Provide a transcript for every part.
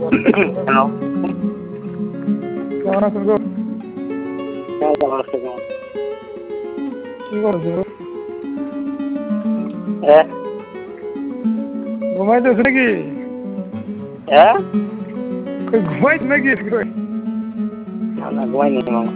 Hello. কেমন আছেন গো? হ্যাঁ, ভালো আছে কেমন? কি করছো? হ্যাঁ? ঘুমাইতেছো নাকি? হ্যাঁ? কই ঘুমাইছ নাকি? না, না, ঘুমাইনি মামা।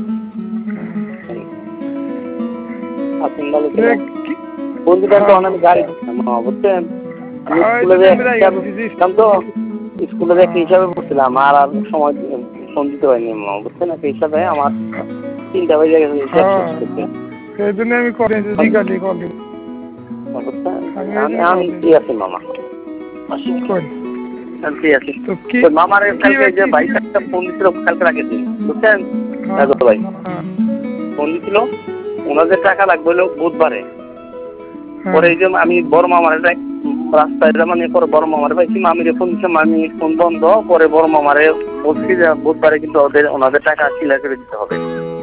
আপনি ভালো ছিলেন? বন্ধুদের তো অনেক গাড়ি দিচ্ছিলাম মামা, বুঝছেন? আমি স্কুলে যে তো স্কুলে যে একটা হিসাবে পড়ছিলাম আর সময় ফোন দিতে পারিনি মামা, বুঝছেন? একটা হিসাবে আমার 3টা বেজে গেছে হিসাব শেষ করতে। সেই জন্য আমি কল দিব। বুঝছেন? আমি আমি ফ্রি আছি মামা। কই আমি ফ্রি আছি। তো কি তো মামার কালকে যে ভাই একটা ফোন দিছিল কালকে রাখে দিন, বুঝছেন? রাজত ভাই ফোন দিছিল, ওনাদের টাকা লাগবে হলো বুধবারে। পরে এই যে আমি বড় মামার রাস্তায় মানে পরে বড় মামারে পাইছি, মামিরে ফোন দিচ্ছে, মামি ফোন বন্ধ। পরে বড় মামারে বলছি যে বুধবারে কিন্তু ওনাদের টাকা ক্লিয়ার করে দিতে হবে।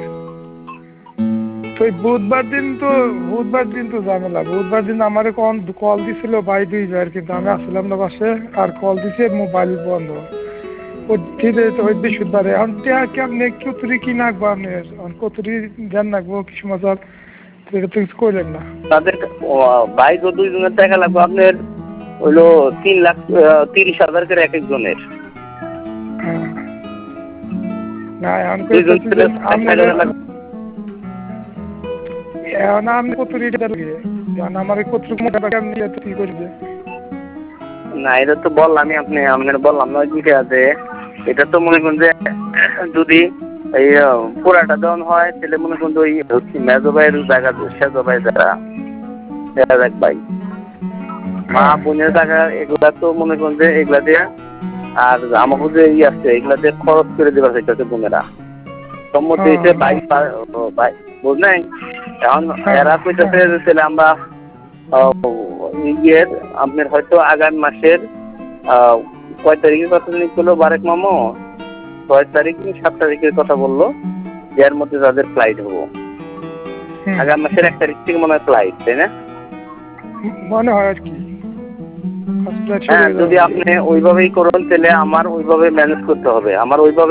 বুধবার দিন তো ঝামেলা। বুধবার দিন আমার কল দিছিল ভাই 2বার, কিন্তু আমি আসলাম না বাসে, আর কল দিছে মোবাইল বন্ধ। বৃহস্পতিবারে এখন কেমনে কতুরি কি নাকবো আপনি? কতুরি ধ্যান রাখবো কিছু মজার, এটা তো কিছু করলেন না। তাদের ভাই 2 জনের টাকা লাগবে আপনার হইলো 3,30,000 করে এক একজনের। না এখন আমি কতুরিটা লাগে আমার কতুরি কি করবে না, এটা তো বললামই আপনার বললাম না দুইটা আছে। এটা তো মনে করুন যে যদি এই পুরাটা দেওয়ান হয় তাহলে মনে করুন ওই মেজো ভাইয়ের জায়গা সেজো ভাই যারা এক ভাই মা বোনের টাকা এগুলা তো মনে করুন যে এগুলা দিয়ে আর আমাকে যে আছে এগুলা দিয়ে খরচ করে দেওয়া চাইতেছে বোনেরা সম্মতি হয়েছে ভাই ভাই বুঝলেন। এখন এরা কইতেছে তাহলে আমরা ইয়ের আপনার হয়তো আগামী মাসের কয় তারিখের কথা জানি ছিল বারেক মামো, 6 তারিখ 7 তারিখের কথা বললো, এর মধ্যে তাদের ফ্লাইট হবো। আগামী মাসের 1 তারিখ থেকে মনে হয় ফ্লাইট, তাই না? মনে হয় আর কি। হ্যাঁ, যদি আপনি ওইভাবেই করুন তাহলে আমার ওইভাবে ম্যানেজ করতে হবে, আমার ওইভাবে